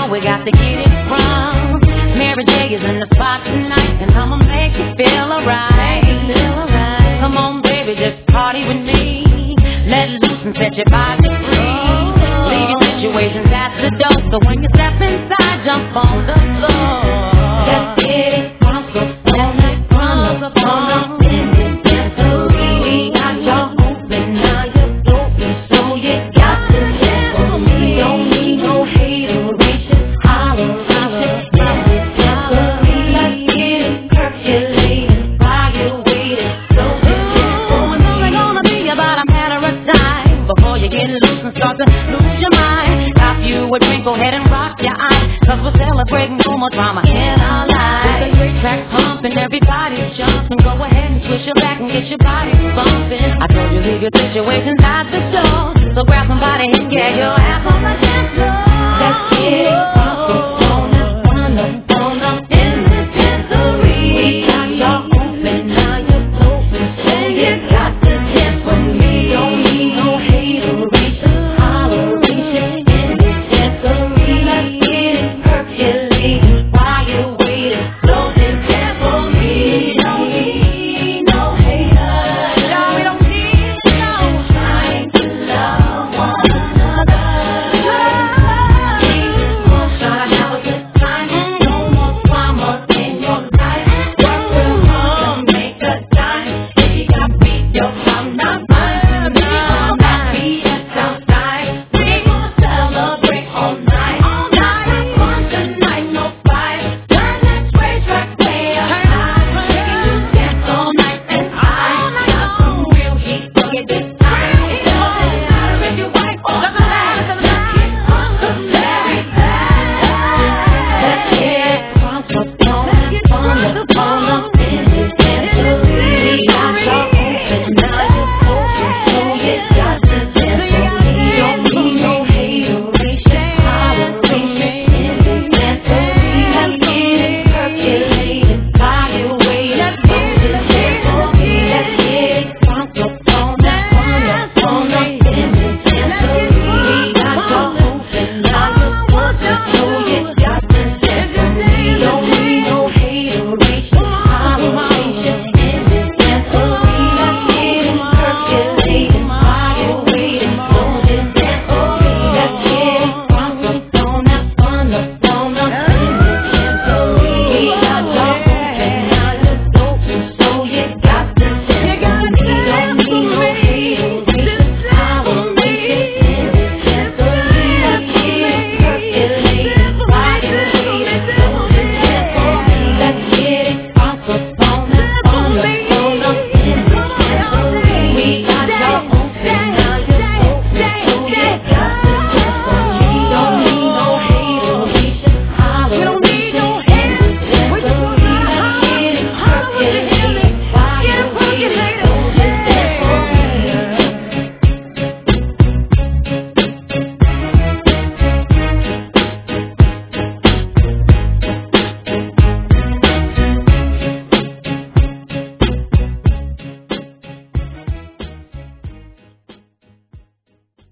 know we got to get it from. Mary J is in the spot tonight, and I'ma make you feel alright. Come on, baby, just party with me. Let loose and set your body free. Leave your situations at the door, so when you step inside, jump on the floor. Let's get it from the phone, from the phone, in this dancery. We got your open, now you're open, so you got to dance for me. Don't need no hateration, holler, holler, from this dancery. Let's get it percolating, while you're waiting, so you dance for me. It's only gonna be about a matter of time before you get loose and start to lose your mind. Stop you a drink, go ahead and rock your eyes, 'cause we're celebrating no more drama in our lives. With a great track pumping, everybody's jumping. Go ahead and twist your back and get your body bumping. I told you leave your situations at the door, so grab somebody and get your ass on the